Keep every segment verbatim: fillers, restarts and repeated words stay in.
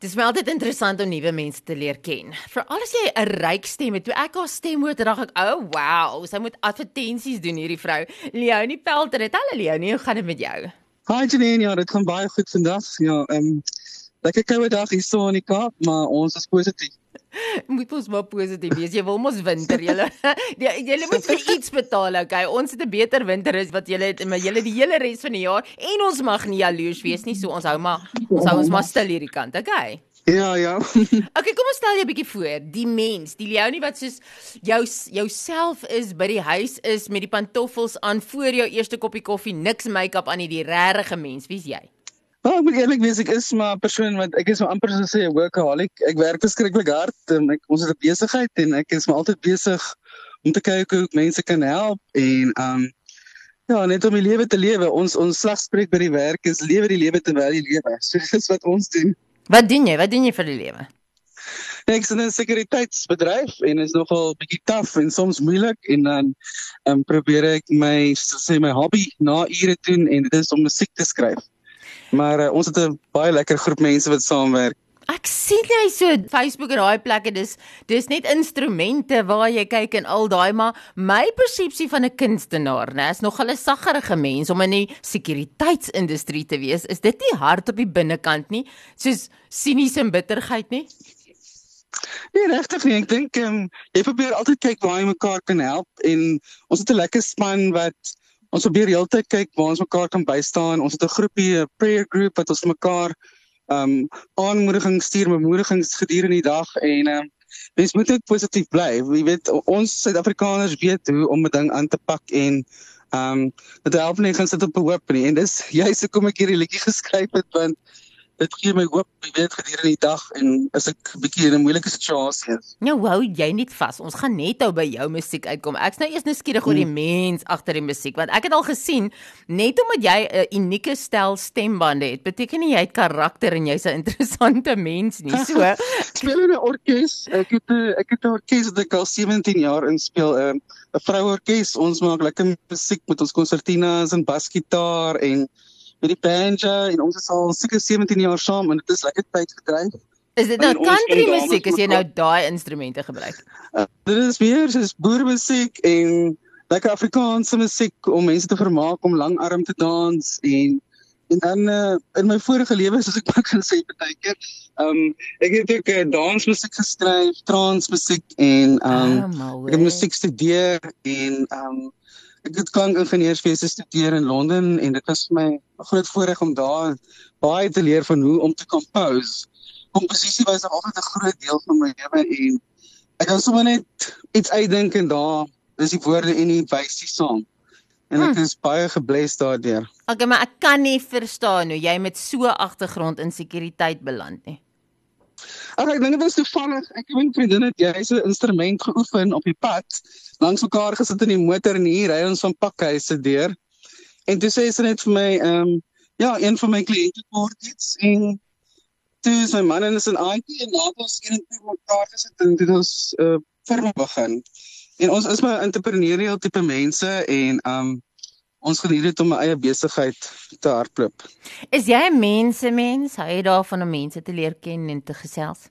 Het is my altyd interessant om nuwe mense te leer ken. Veral as jy 'n ryk stem het. Toe ek haar stem hoor, dacht ek, oh wow, sy moet advertensies doen hierdie vrou. Leonie Pelter, het hallo Leonie, hoe gaan dit met jou? Hi Janine, ja, dit gaan baie goed vandag. Ja, ehm um, lekker koue dag hier so in die Kaap, maar ons is positief. Moet ons maar positief wees. Jy wil mos winter, julle. Julle moet vir iets betaal, okay? Ons het 'n beter winter as wat julle het, maar julle die hele res van die jaar en ons mag nie jaloers wees nie, so ons hou maar ons hou ons maar stil hierdie kant, okay? Ja, ja. Okay, kom ons stel jou 'n bietjie voor. Die mens, die Leonie wat soos jou jouself is, by die huis is met die pantoffels aan voor jou eerste koppie koffie, niks make-up aan nie, die regte mens. Wie's jy? Nou, ek moet eerlik wees, ek is maar 'n persoon wat ek is so amper so sê 'n workaholic. Ek werk verskriklik hard en ek ons het 'n besigheid en ek is maar altyd besig om te kyk hoe ek mense kan help en um ja, net om die lewe te lewe. Ons ons slagspreuk by die werk is lewe die lewe terwyl jy lewe. So dis wat ons doen. Wat doen jy? Wat doen jy vir die lewe? Ek is in 'n sekuriteitsbedryf en is nogal bietjie taaf en soms moeilik en dan um, probeer ek my sê my hobby na ure doen en dit is om musiek te skryf. Maar uh, ons het 'n baie lekker groep mense wat saamwerk. Ek sien jy so Facebook en daai plekke, dis dis net instrumente waar jy kyk en al daai, maar my persepsie van 'n kunstenaar, né, is nogal 'n saggerige mens om in die sekuriteitsindustrie te wees. Is dit nie hard op die binnekant nie, soos sinies en bitterheid nie? Nee, regtig nie. Ek dink um, jy probeer altyd kyk waar jy mekaar kan help en ons het 'n lekker span wat ons probeer heeltyd kyk waar ons mekaar kan bystaan. Ons het 'n groepie, 'n prayer group wat ons mekaar um aanmoedigings stuur, bemoedigings gedurende die dag en um, mens moet ook positief bly. Jy weet, ons Suid-Afrikaners weet hoe om 'n ding aan te pak en um dit help nie gaan sit op 'n hoop nie. En dis juist hoekom ek hierdie liedjie geskryf het, want dit gee my hoop, jy weet, gedurende die dag en as ek 'n bietjie in 'n moeilike situasie is. Nou hou jy net vas. Ons gaan net nou by jou musiek uitkom. Ek's nou eers nuuskierig oor die mens agter die musiek, want ek het al gesien, net omdat jy 'n unieke stel stembande het, beteken nie jy het karakter en jy's 'n interessante mens nie. So, ek speel in 'n orkes. Ek het 'n ek het 'n orkes wat ek al sewentien jaar in speel, 'n 'n vrouorkes. Ons maak lekker musiek met ons konsertinas en basgitaar en met die banjo en ons is al seker sewentien jaar saam en dit is lekker tyd gedryf. Is dit nou country musiek as jy nou daai instrumente gebruik? Uh, dit is meer soos boermusiek en lekker Afrikaanse musiek om mense te vermaak om langarm te dans en en dan uh, in my vorige lewe soos ek kan sê partykeer, um ek het ook uh, dansmusiek geskryf, transmusiek en um oh, ek het musiek studeer en um ek het klankingenieurswese gestudeer in Londen en dit was vir my 'n groot voorreg om daar baie te leer van hoe om te compose. Komposisie was altyd 'n groot deel van my lewe en ek kan sommer net iets uitdink en daar is die woorde en die wysie saam. En ek is baie gebless daardeur. Okay, maar ek kan nie verstaan hoe jy met so 'n agtergrond in sekuriteit beland nie. Okay, ek dink dit is toevallig. Ek en my vriendin het jy so 'n instrument geoefen op die pad, langs mekaar gesit in die motor en hier ry ons van pakhuise deur. En toe sê sy net vir my, ehm um, ja, een van my kliënte kort iets en toe is my man en is in I T en laat ons een en twee mekaar gesit en dit ons uh, firma begin. En ons is maar entrepreneurial tipe mense en um, ons geniet dit om my eie besigheid te hardloop. Is jy 'n mensemens? Hou jy daarvan om mense te leer ken en te gesels?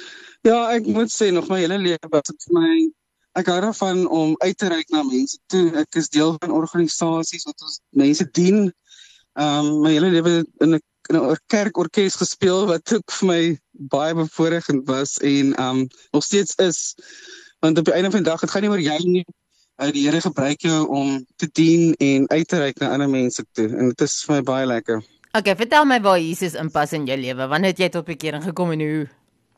Ja, ek moet sê nog my hele lewe was dit vir my, ek hou daarvan om uit te reik na mense toe. Ek is deel van organisasies wat ons mense dien. Um, my hele lewe in 'n in 'n kerkorkes gespeel wat ook vir my baie bevoorregend was en um, nog steeds is. Want op die einde van die dag, het gaan nie oor jy nie. Die Here gebruik jou om te dien en uit te reik na ander mense toe. En dit is vir my baie lekker. Okay, vertel my waar Jesus inpas in jou lewe. Wanneer het jy tot bekering gekom en hoe?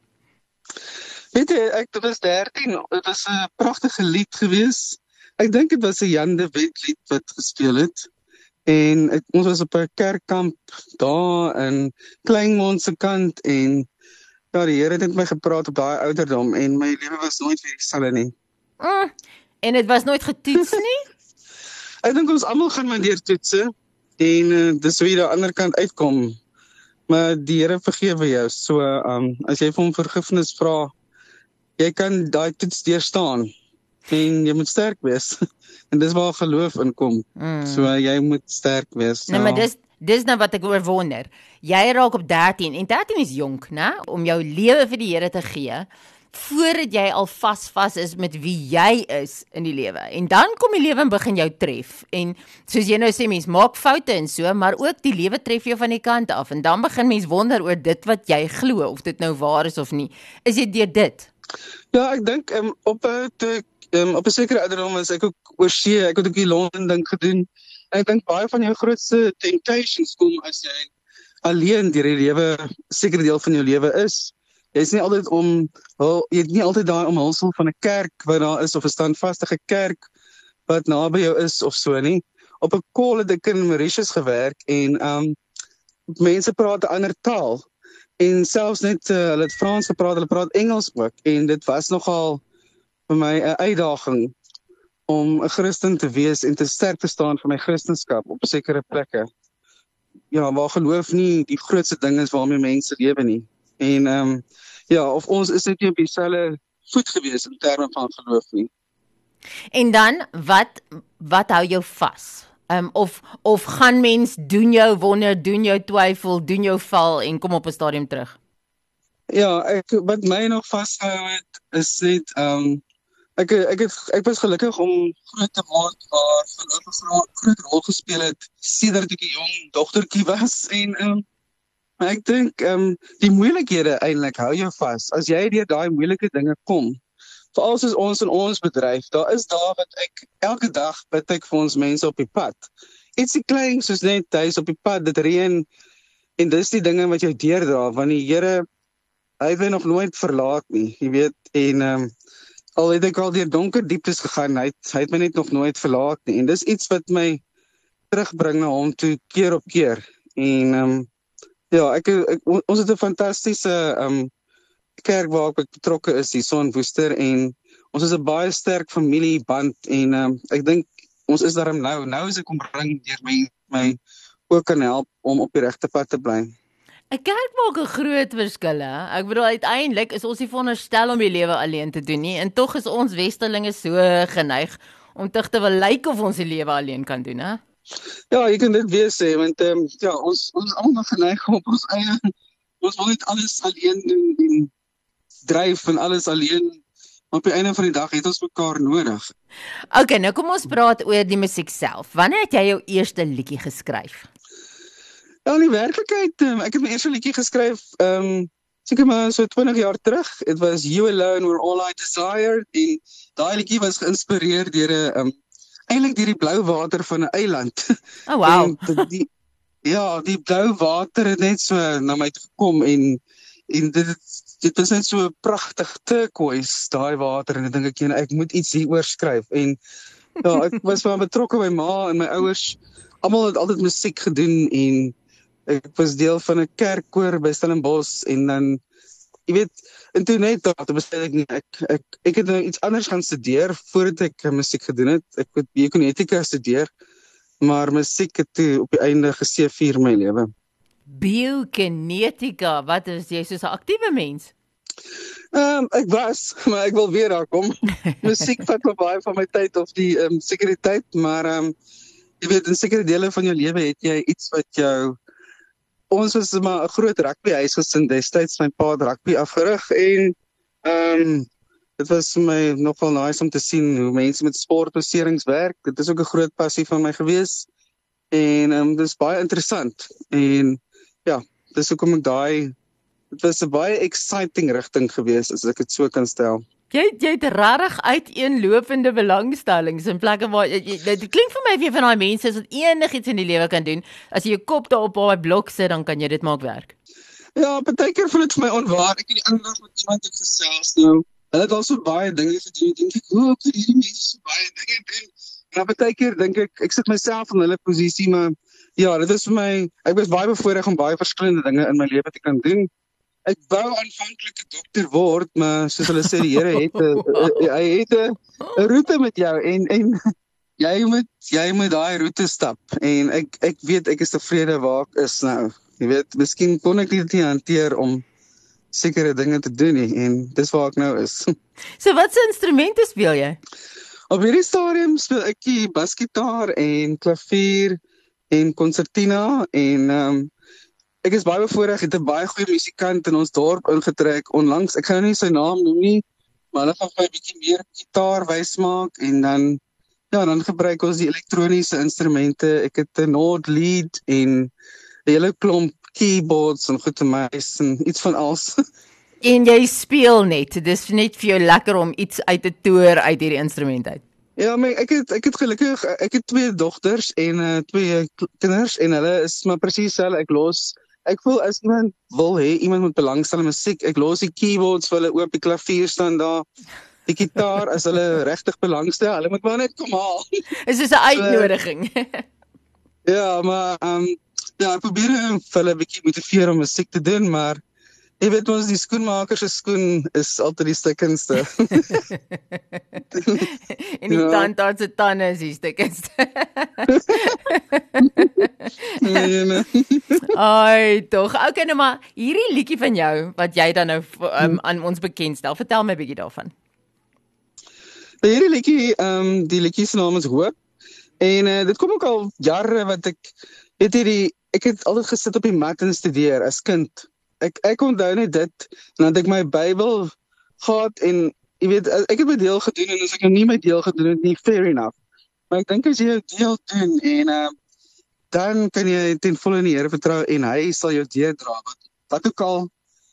Weet jy, ek dit was dertien. Dit was 'n pragtige lied gewees. Ek dink dit was 'n Jan de Wet lied wat gespeel het. En ek, ons was op 'n kerkkamp daar in Kleinmond se kant en ja, die Here het met my gepraat op daai ouderdom en my lewe was nooit weer dieselfde nie. Mm, en dit was nooit getoets nie? Ek dink ons almal gaan maar deur toetse en uh, dis hoe jy daar aan die ander kant uitkom. Maar die Here vergewe jou. So um as jy vir hom vergifnis vra, jy kan daai toets deurstaan en jy moet sterk wees. En dis waar geloof inkom. Mm. So uh, jy moet sterk wees. Nee, ja. maar dis dis nou wat ek oor wonder. Jy raak op dertien en dertien is jonk, né? Om jou lewe vir die Here te gee, voordat jy al vas vas is met wie jy is in die lewe. En dan kom die lewe en begin jou tref. En soos jy nou sê, mens maak foute en so, maar ook die lewe tref jou van die kant af. En dan begin mens wonder oor dit wat jy glo, of dit nou waar is of nie. Is dit deur dit? Ja, ek dink um, op 'n um, op 'n sekere ouderdom is ek ook oor see, ek het ook die Londen ding gedoen. En ek dink baie van jou grootste temptations kom as jy alleen deur die lewe, 'n sekere deel van jou lewe is. Jy is nie altyd om, wel, jy het nie altyd daai omhulsel van 'n kerk wat daar is, of 'n standvastige kerk wat naby jou is of so nie. Op 'n call het ek in Mauritius gewerk en um, mense praat 'n ander taal. En selfs net, uh, hulle het Frans gepraat, hulle praat Engels ook. En dit was nogal vir my 'n uitdaging om 'n Christen te wees en te sterk te staan vir my Christenskap op sekere plekke. Ja, waar geloof nie die grootste ding is waarmee mense lewe nie. En um, ja, of ons is net nie op dieselfde voet gewees in terme van geloof nie. En dan, wat wat hou jou vas? Um, of of gaan mens doen jou wonder, doen jou twyfel, doen jou val en kom op 'n stadium terug? Ja, ek wat my nog vasgehou het is net um, ek ek het ek was gelukkig om groot te word waar geloof 'n groot rol gespeel het sedert ek 'n jong dogtertjie was en um, ek dink um, die moeilikhede eintlik hou jou vas. As jy deur daai moeilike dinge kom, veral soos ons in ons bedryf, daar is daar wat ek elke dag bid ek vir ons mense op die pad. Ietsie klein soos net huis op die pad, dit reën en dis die dinge wat jou deurdra, want die Here, hy het my nog nooit verlaat nie, jy weet, en um, al het ek al deur donker dieptes gegaan, hy het, hy het my net nog nooit verlaat nie, en dis iets wat my terugbring na hom toe keer op keer. En um, ja, ek, ek, ons het 'n fantastiese um, kerk waar ek betrokke is, die Son Woester, en ons is 'n baie sterk familieband, en um, ek dink ons is daarom nou, nou is ek omring deur my, my ook kan help om op die regte pad te bly. 'n Kerk maak 'n groot verskil, hè? Ek bedoel, uiteindelik is ons nie veronderstel om die lewe alleen te doen nie, en tog is ons westerlinge so geneig om tog te wil lyk of ons die lewe alleen kan doen, hè? Ja, jy kan dit weer sê, want um, ja, ons, ons is almal geneig om op ons eie, ons wil net alles alleen doen, en dryf en alles alleen, maar op die einde van die dag het ons mekaar nodig. Ok, nou kom ons praat oor die musiek self. Wanneer het jy jou eerste liedjie geskryf? Ja, in die werklikheid, um, ek het my eerste liedjie geskryf, um, seker maar so twintig jaar terug. It was You Alone Were All I Desired, en daai liedjie was geïnspireer deur 'n um, eintlik deur die blou water van 'n eiland. Oh, wow. En die, ja, die blou water het net so na my toe gekom, en en dit dit was net so pragtig turquoise, daai water, en ek dink ek, jy, ek moet iets hieroor skryf. En ja, ek was wel betrokke by my ma en my ouers. Almal het altyd musiek gedoen, en ek was deel van 'n kerkkoor by Stellenbosch, en dan, jy weet, en toe net daar, toe besluit ek nie, ek, ek, ek het nou iets anders gaan studeer, voordat ek musiek gedoen het. Ek het biokinetika studeer, maar musiek het toe op die einde geseëvier my lewe. Biokinetika, wat is jy, soos 'n aktiewe mens? Um, ek was, maar ek wil weer daar kom. Musiek vat maar baie van my tyd, of die um, sekuriteit, maar um, jy weet, in sekere dele van jou lewe het jy iets wat jou, ons was maar 'n groot rugbyhuisgesin destyds, my pa het rugby afgerig, en um, dit was vir my nogal nice om te sien hoe mense met sportbeserings werk. Dit is ook 'n groot passie van my gewees, en um, dit is baie interessant, en ja, dis hoekom ek daai, dit was 'n baie exciting rigting gewees, as ek dit so kan stel. Jy, jy het rarig uiteenlopende belangstellings in plekke waar, jy, jy, dit klink vir my weer van daai mense is wat enigiets in die lewe kan doen. As jy jou kop daar op daai blok sit, dan kan jy dit maak werk. Ja, partykeer voel dit vir my onwaar. Ek het die ander dag met iemand het gesels nou. Hulle het al so baie dinge gedoen. Dink ek, hoe kan hierdie mense so baie dinge doen? En partykeer dink ek, ek sit myself in hulle posisie, maar ja, dit is vir my, ek was baie bevoorreg om baie verskillende dinge in my lewe te kan doen. Ek wou aanvanklik 'n dokter word, maar soos hulle sê, die Here het 'n hy het 'n roete met jou, en en jy moet jy moet daai roete stap, en ek ek weet ek is tevrede waar ek is nou. Jy weet, miskien kon ek dit nie hanteer om sekere dinge te doen nie, en dis waar ek nou is. So wat se instrumente speel jy? Op hierdie stadium speel ek die basgitaar en klavier en concertina en um, ek is baie bevoorreg, het 'n baie goeie musikant in ons dorp ingetrek onlangs. Ek gaan nou nie sy naam noem nie, maar hulle gaan vir my 'n bietjie meer gitaar wys maak en dan ja, dan gebruik ons die elektroniese instrumente. Ek het 'n Nord lead en 'n hele klomp keyboards en goed en muis en iets van alles. En jy speel net, dis net vir jou lekker om iets uit te toer uit hierdie instrument uit. Ja, maar ek het ek het gelukkig ek het twee dogters en uh, twee kinders en hulle is maar presies hulle ek los ek voel as iemand wil hê iemand moet belangstel in musiek, ek los die keyboards vir hulle oop, die klavier staan daar, die gitaar as hulle regtig belangstel, hulle moet maar net kom haal. Is dis 'n uitnodiging. Ja, maar um, ja, ek probeer vir hulle 'n bietjie motiveer om musiek te doen, maar jy weet ons die skoenmaker se skoen is altyd die stikkendste. En die ja. tandarts se tande is die stikkendste. Nee, nee. Ai, tog. Okay, nou maar hierdie liedjie van jou wat jy dan nou um, aan ons bekendstel. Vertel my 'n bietjie daarvan. Hierdie liedjie, um, die liedjie se naam is Hoop. En uh, dit kom ook al jare wat ek weet hierdie ek het altyd gesit op die mat en studeer as kind. Ek ek onthou net dit, en dan het ek my Bybel gehad en jy weet ek het my deel gedoen en as ek nou nie my deel gedoen het nie, fair enough. Maar ek dink as jy jou deel doen en uh, dan kan jy ten volle in die Here vertrou en hy sal jou deurdra wat wat ook al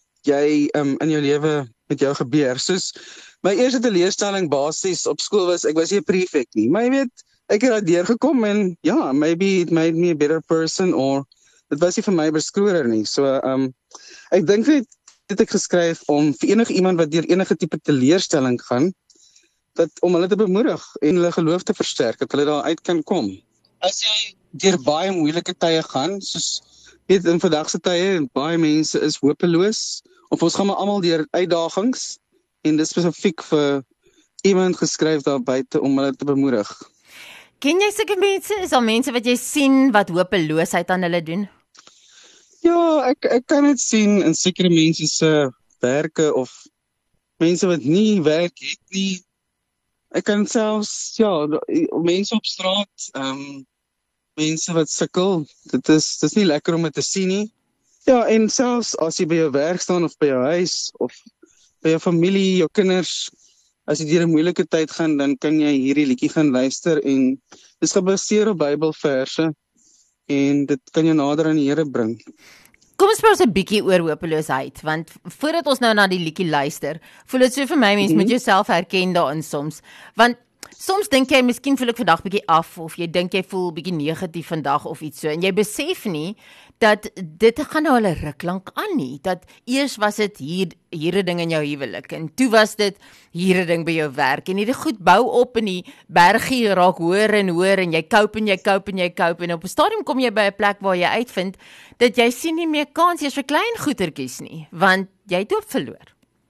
jy um, in jou lewe met jou gebeur. Soos my eerste teleurstelling basies op skool was ek was nie 'n prefect nie, maar jy weet ek het daar deurgekom en ja, maybe it made me a better person or dit was nie vir my beskouer nie. So um ek dink net dit ek geskryf om vir enige iemand wat deur enige tipe teleurstelling gaan, dat om hulle te bemoedig en hulle geloof te versterk, dat hulle daar uit kan kom. As jy deur baie moeilike tye gaan, soos weet in vandag se tye, baie mense is hopeloos, of ons gaan maar almal deur uitdagings en dit is spesifiek vir iemand geskryf daar buite om hulle te bemoedig. Ken jy sulke mense? Is daar mense wat jy sien wat hopeloosheid aan hulle doen? Ja, ek ek kan dit sien in sekere mense se werke of mense wat nie werk het nie. Ek kan selfs ja, mense op straat, ehm um, mense wat sukkel. Dit is dis nie lekker om dit te sien nie. Ja, en selfs as jy by jou werk staan of by jou huis of by jou familie, jou kinders, as jy deur 'n moeilike tyd gaan, dan kan jy hierdie liedjie gaan luister en dis gebaseer op Bybelverse en dit kan jou nader aan die Here bring. Kom ons praat 'n bietjie oor hopeloosheid, want voordat ons nou na die liedjie luister, voel dit so vir my mense mm-hmm. moet jouself herken daarin soms, want soms dink jy miskien voel ek vandag bietjie af of jy dink jy voel bietjie negatief vandag of iets so en jy besef nie dat dit gaan nou al 'n ruk lank aan nie, dat eers was dit hier hierdie ding in jou huwelik en toe was dit hierdie ding by jou werk en hierdie goed bou op in die bergie raak hoër en hoër en jy koop en jy koop en jy koop en op 'n stadium kom jy by 'n plek waar jy uitvind dat jy sien nie meer kans eers vir klein goetertjies nie, want jy het hoop verloor.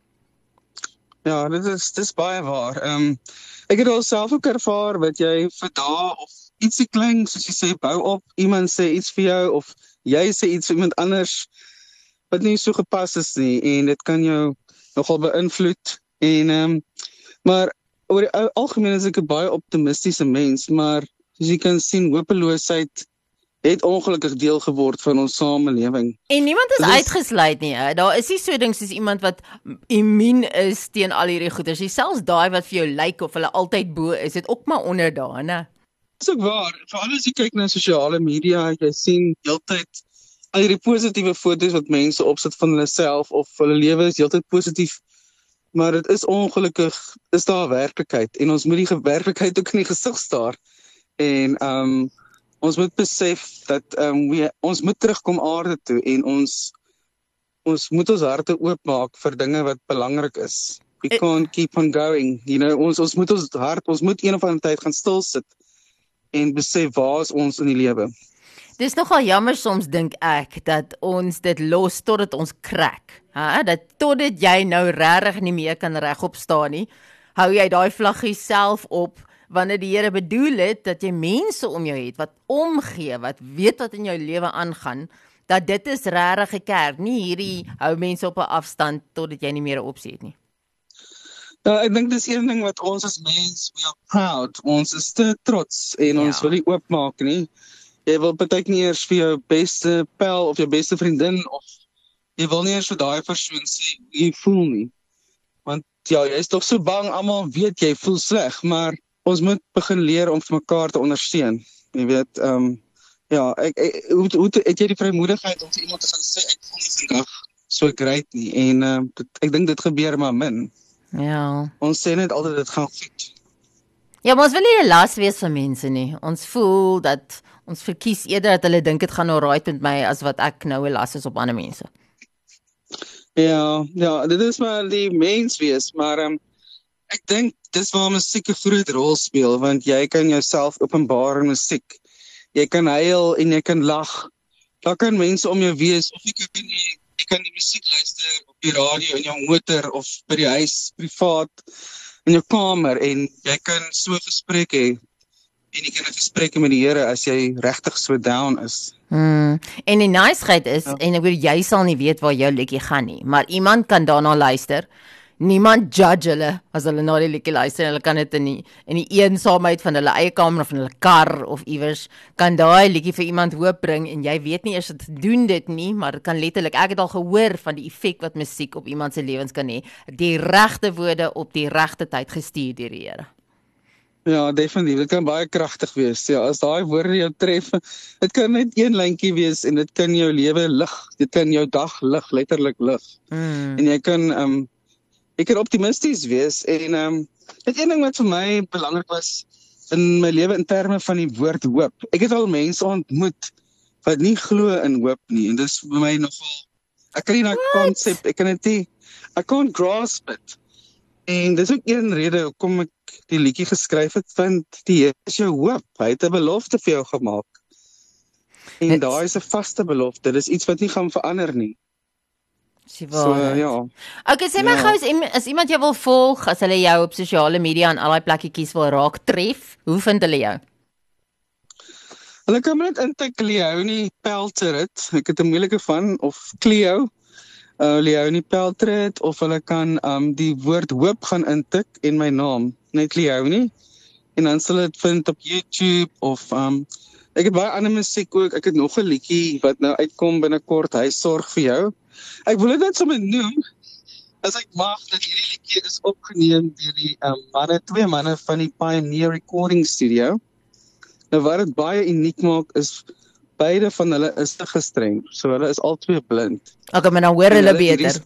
Ja, dit is dis baie waar. Ehm um, ek het al self ook ervaar wat jy vir dae of ietsie klein soos jy sê bou op, iemand sê iets vir jou of jy sê iets vir iemand anders wat nie so gepas is nie en dit kan jou nogal beïnvloed en ehm um, maar oor die algemeen is ek 'n baie optimistiese mens, maar soos jy kan sien hopeloosheid het ongelukkig deel geword van ons samelewing. En niemand is, is uitgesluit nie, hè? Daar is nie so ding soos iemand wat immuun is teen al hierdie goeders. Selfs daai wat vir jou lyk of hulle altyd bo is, dit ook maar onder daar, né? Dis ook waar. Veral as jy kyk na sosiale media, jy sien heeltyd al hierdie positiewe foto's wat mense opsit van hulle self of hulle lewe is heeltyd positief. Maar dit is ongelukkig, is daar 'n werklikheid en ons moet die werklikheid ook in die gesig staar. En ehm um, ons moet besef dat um, we, ons moet terugkom aarde toe en ons ons moet ons harte oopmaak vir dinge wat belangrik is. We can't keep on going. You know, ons ons moet ons hart, ons moet een of ander tyd gaan stil sit en besef waar is ons in die lewe. Dis nogal jammer soms dink ek dat ons dit los totdat ons krak. Ha, dat totdat jy nou regtig nie meer kan regop staan nie, hou jy daai vlaggie self op. Wanneer die Here bedoel het dat jy mense om jou het wat omgee, wat weet wat in jou lewe aangaan, dat dit is regtig 'n kerk, nie hierdie hou mense op 'n afstand totdat jy nie meer 'n opsie het nie. Ja, ek dink dis een ding wat ons as mens, we are proud, ons is te trots en ja. ons wil nie oopmaak nie. jy wil partykeer nie eers vir jou beste pel of jou beste vriendin of jy wil nie eers vir daai persoon sê hoe jy voel nie. Want ja, jy is toch so bang, almal weet jy voel sleg, maar ons moet begin leer om vir mekaar te ondersteun. Jy weet, ehm um, ja, ek, ek hoe, hoe het jy die vrymoedigheid om vir iemand te gaan sê ek voel nie vandag so great nie en uh, dit, ek dink dit gebeur maar min. Ja. Ons sê net altyd dit gaan goed. Ja, maar ons wil nie 'n las wees vir mense nie. Ons voel dat ons verkies eerder dat hulle dink dit gaan alright met my as wat ek nou 'n las is op ander mense. Ja, ja, dit is maar die mens wees, maar um, ek dink dis waar musiek 'n groot rol speel, want jy kan jouself openbaar in musiek. Jy kan huil en jy kan lag. Daar kan mense om jou wees, of jy kan jy, jy kan die musiek luister op die radio in jou motor of by die huis, privaat, in jou kamer en jy kan so 'n gesprek hê en jy kan 'n gesprek hê met die Here as jy regtig so down is. Hmm. En die niceheid is, ja. En ek weet jy sal nie weet waar jou liedjie gaan nie, maar iemand kan daarna luister. Niemand judge hulle as hulle na die liedjie luister. Hulle kan dit in die in die eensaamheid van hulle eie kamer of in hulle kar of iewers kan daai liedjie vir iemand hoop bring en jy weet nie eers dit doen dit nie, maar dit kan letterlik, ek het al gehoor van die effek wat musiek op iemand se lewens kan hê. Die regte woorde op die regte tyd gestuur deur die Here. Ja, definitief. Dit kan baie kragtig wees. Ja, as daai woorde jou tref, dit kan net een lyntjie wees en dit kan jou lewe lig. Dit kan jou dag lig, letterlik lig. Mm. En jy kan um jy kan optimisties wees en um dit een ding wat vir my belangrik was in my lewe in terme van die woord hoop. Ek het al mense ontmoet wat nie glo in hoop nie en dis vir my nogal ek kan nie daai konsep, ek kan dit nie I can't grasp it. En dis ook een rede hoekom ek die liedjie geskryf het, want die Here is jou hoop. Hy het 'n belofte vir jou gemaak. En daai is 'n vaste belofte. Dis iets wat nie gaan verander nie. So, ja. Okay, sê my ja. gou, as iemand jou wil volg, as hulle jou op sosiale media en al daai plekkies wil raak tref, hoe vind hulle jou? Hulle kan net intik Leonie Pelterit. Ek het 'n moeilike van of Cleo. Uh, Leonie Pelterit of hulle kan um, die woord hoop gaan intik en my naam, net Leonie. En dan sal dit vind op YouTube of um, ek het baie ander musiek ook. Ek het nog 'n liedjie wat nou uitkom binnekort, Hy sorg vir jou. Ek wil dit net sommer noem, as ek mag, dat hierdie liedjie is opgeneem deur die um, manne, twee manne van die Pioneer Recording Studio. Nou wat dit baie uniek maak is beide van hulle is te gestremd, so hulle is albei blind. Okay, maar nou hoor hulle beter.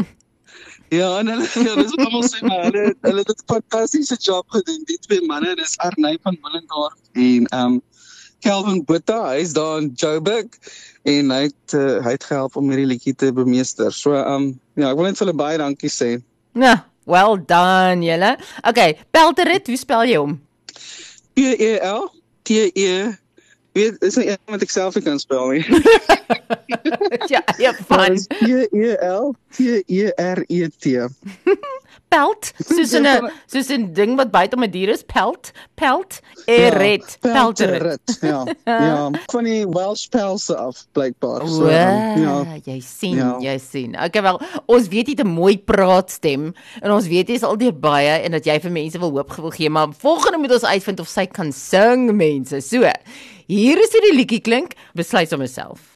Ja, en hulle, ja, dis wat almal sê, maar hulle, hulle het 'n fantastiese job gedoen, die twee manne, dis Arney van Willendorf en um, Kelvin Botha, hy is daar in Joburg, en hy het, uh, hy het gehelp om hierdie liedjie te bemeester. So, um, ja, ek wil net vir hulle baie dankie sê. Ja, well done, julle. Okay, Pelterit, hoe spel jy hom? P E L T E Weet, is nie wat ek self nie kan spel nie. Ja, ja, fun. P E L T E R E T. Pelt, soos 'n soos 'n ding wat byt om 'n dier is, pelt, pelt, eret, ja, pelterit. Ja, ja, van die Welsh pelse af, blykbaar. So, Wow, um, ja, jy sien, ja. jy sien. Okay, wel, ons weet jy het 'n mooi praatstem en ons weet jy is al deur baie en dat jy vir mense wil hoop wil gee, maar volgende moet ons uitvind of sy kan sing, mense. So, hier is hoe die liedjie klink, besluit sommer self.